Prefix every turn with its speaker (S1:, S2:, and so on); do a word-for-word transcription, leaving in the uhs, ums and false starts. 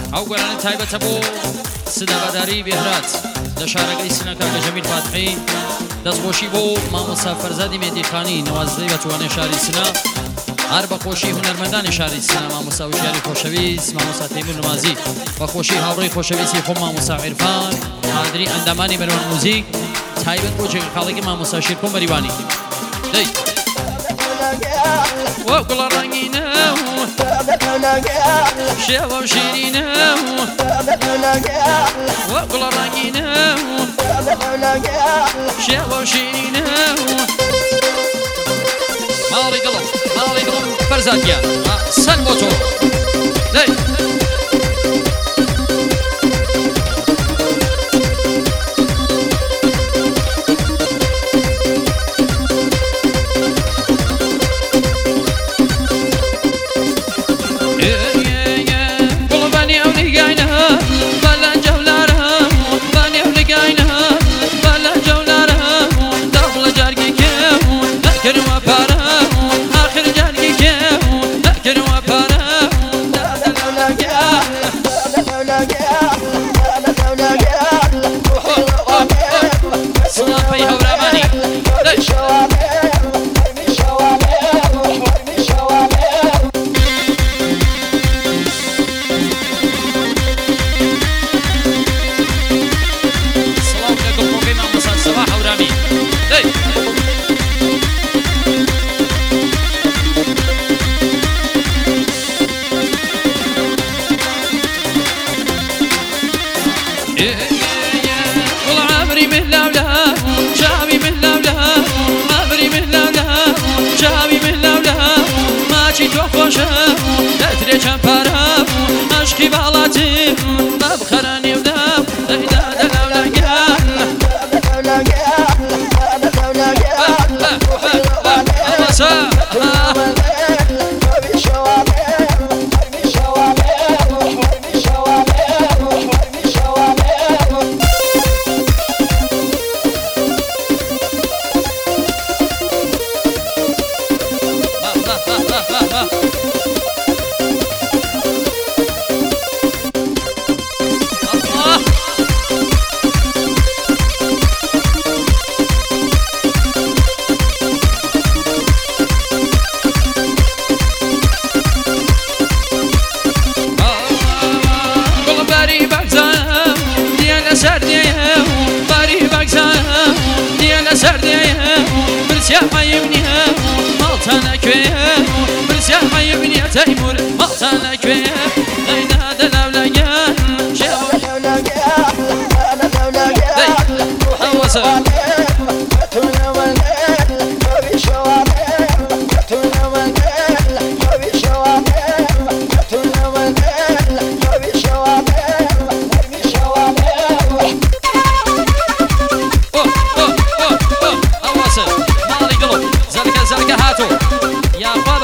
S1: او گران تایبت بو سدا بداری بهرات دشارگی سنا کاغ جمیل فاطمی دست خوشی بو ماموسا فرزادی مهدی خانی نوازنده و توان شاری سنا هر بخوشی هنرمندان شاری سنا ماموسا و شاری خوشویس ماموسا تیمور نمازی بخوشی هاوری خوشویسی خو ماموسا عرفان حاضری اندامانی مروان موزیک تایبت بو جگر خالقی ماموسا شیرکن بریوانی دی وقل رنگینه شوا وشيرينه وقل رنگینه شوا وشيرينه مالي قلب مالي قلب فرزاد يا سن موتور دي تيمور مقتنا كويه غينا دلولجان شو حوسه مالي قلب زرقة زرقة هاتو يا